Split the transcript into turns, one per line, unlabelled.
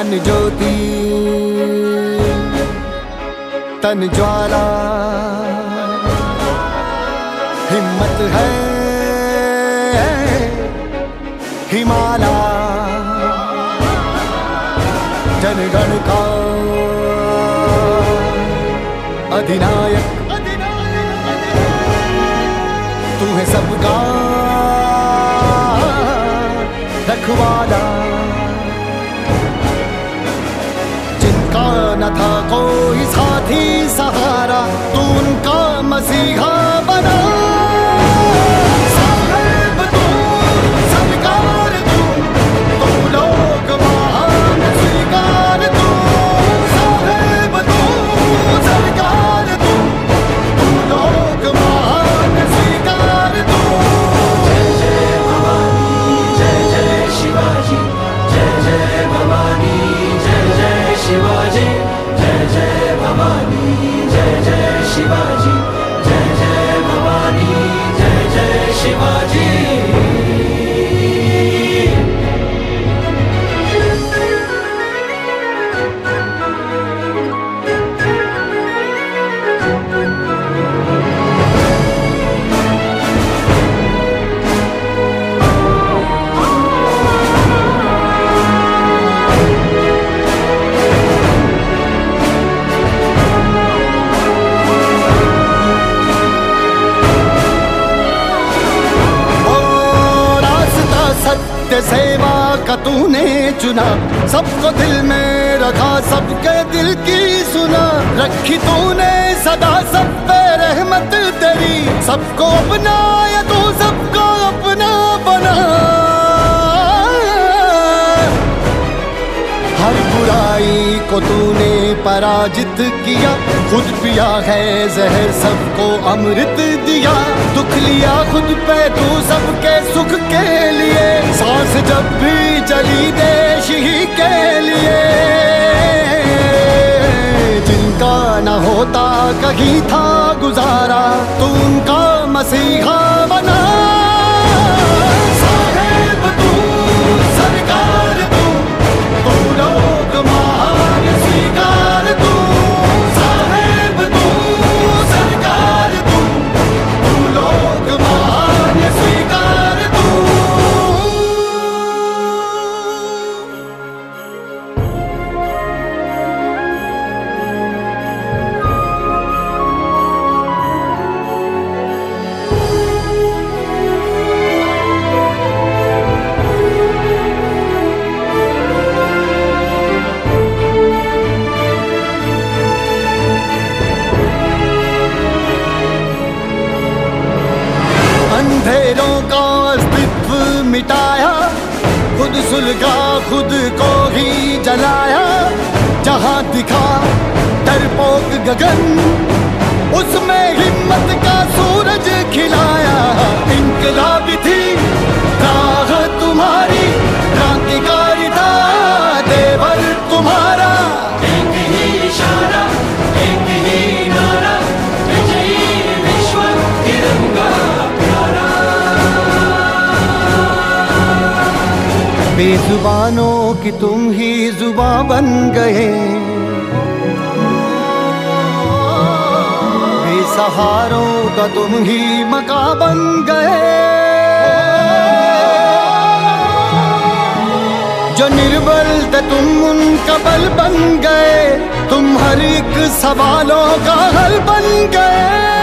मन ज्योति तन ज्वाला, हिम्मत है हिमाला, जनगण का अधिनायक तू है सबका रखवाला। जिनका न था कोई साथी सहारा, तू उनका मसीहा बना। साहेब तू सरकार तू, तू लोग महान स्वीकार तू। साहेब तू सरकार तू, तू लोग महान स्वीकार तू।
जय जय भवानी जय जय शिवाजी, जय जय भवानी जय जय शिवाजी, जय जय भवानी जय जय शिवाजी, जय जय भवानी जय जय शिवाजी।
सत्य सेवा का तूने चुना, सबको दिल में रखा, सबके दिल की सुना। रखी तूने सदा सब पे रहमत तेरी, सबको अपनाया तू सबको अपना बना। हर बुराई को तूने पराजित किया, खुद पिया है जहर सबको अमृत दिया। दुख लिया खुद पे तू सबके सुख के लिए, सांस जब भी चली देश ही के लिए। जिनका न होता कहीं था गुजारा, तू उनका मसीहा बना। साहेब तू सरकार तू, तू लोग महान स्वीकार तू। साहेब तू सरकार तू, तू लोग महान स्वीकार तू। अंधेरों का अस्तित्व मिटाया, खुद सुलगा खुद को ही जलाया। जहां दिखा डरपोक गगन, उसमें हिम्मत का सूरज खिलाया। इनकलाबी थी राह तुम्हारी, क्रांतिकारी था देवर तुम्हारा।
एक ही इशारा एक ही नारा, विजयी विश्व तिरंगा प्यारा।
बेजुबानों की तुम ही जुबां बन गए, बेसहारों का तुम ही मका बन गए। जो निर्बल थे तुम उनका बल बन गए, तुम हर एक सवालों का हल बन गए।